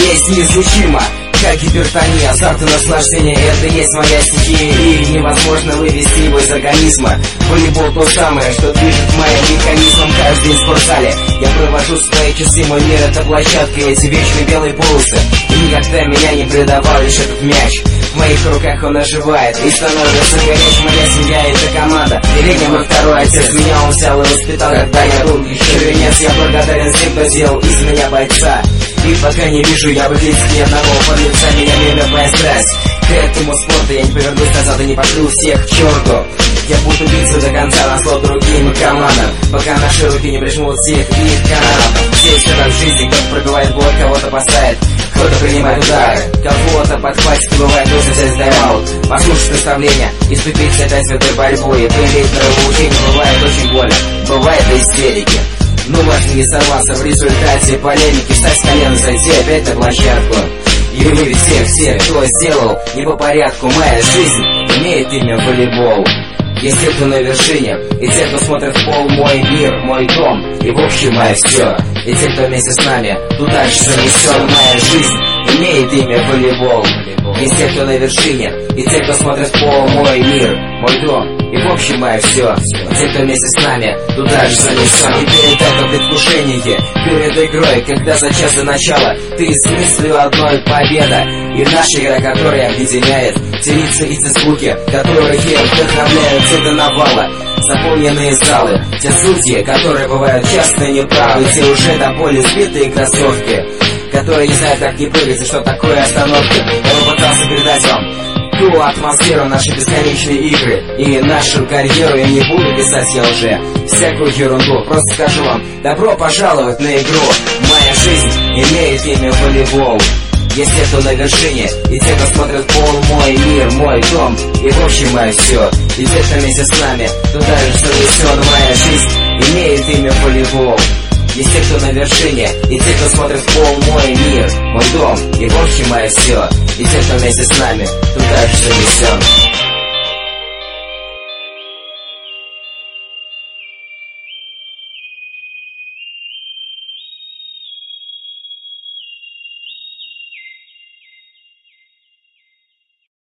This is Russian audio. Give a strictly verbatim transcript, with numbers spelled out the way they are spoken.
есть неизлечимо, как гипертония, азарт и наслаждение, это есть моя стихия, и невозможно вывести его из организма. Волейбол то самое, что движет моим механизмом каждый день в спортзале. Я провожу свои часы, мой мир это площадка, эти вечные белые полосы. И никогда меня не предавал лишь этот мяч. В моих руках он оживает и становится горячим. Моя семья это команда, Леня мой второй отец. Меня он взял и воспитал, когда я был еще юнец. Я благодарен всем, кто сделал из меня бойца. И пока не вижу я в их лицах ни одного подлеца. Меня нелепая страсть к этому спорту. Я не повернусь назад и не пошлю всех к черту. Я буду биться до конца на зло другим командам, пока наши руки не прижмут всех их каналов. Здесь все так в жизни, кто-то пробивает блок, кого-то поставит, кто-то принимает удары, кого-то подхватит, бывает нужно взять тайм-аут, послушать наставления и вступить опять в эту борьбу. И проявить нравоучение бывает очень больно, бывает до истерики. Но важно не сорваться в результате полемики, встать с колена, зайти опять на площадку и вывести всех, всех, кто сделал не по порядку. Моя жизнь имеет имя волейбол. Есть те, кто на вершине, и те, кто смотрит в пол. Мой мир, мой дом, и в общем мое все. И те, кто вместе с нами туда же занесен. Моя жизнь имеет имя волейбол. Есть те, кто на вершине, и те, кто смотрит в пол. Мой мир, мой дом, и в общем мое все. И те, кто вместе с нами туда же занесен. И перед этим предвкушение, перед игрой, когда за час до начала ты смыслил одной победа. И наша игра, которая объединяет те лица и те звуки, которые вдохновляют те до навала. Заполненные залы, те судьи, которые бывают часто неправы, те уже до боли сбитые кроссовки, которые не знают, как не прыгать и что такое остановки. Я попытался передать вам ту атмосферу нашей бесконечной игры и нашу карьеру. Я не буду писать я уже всякую ерунду, просто скажу вам добро пожаловать на игру. Моя жизнь имеет имя волейбол. Есть те, кто на вершине, и те, кто смотрит пол. Мой мир, мой дом, и в общем мое все. И те, кто вместе с нами туда же занесен. Моя жизнь имеет имя волейбол. Есть те, кто на вершине, и те, кто смотрит в пол. Мой мир, мой дом, и в общем мое все. И те, кто вместе с нами туда же занесен.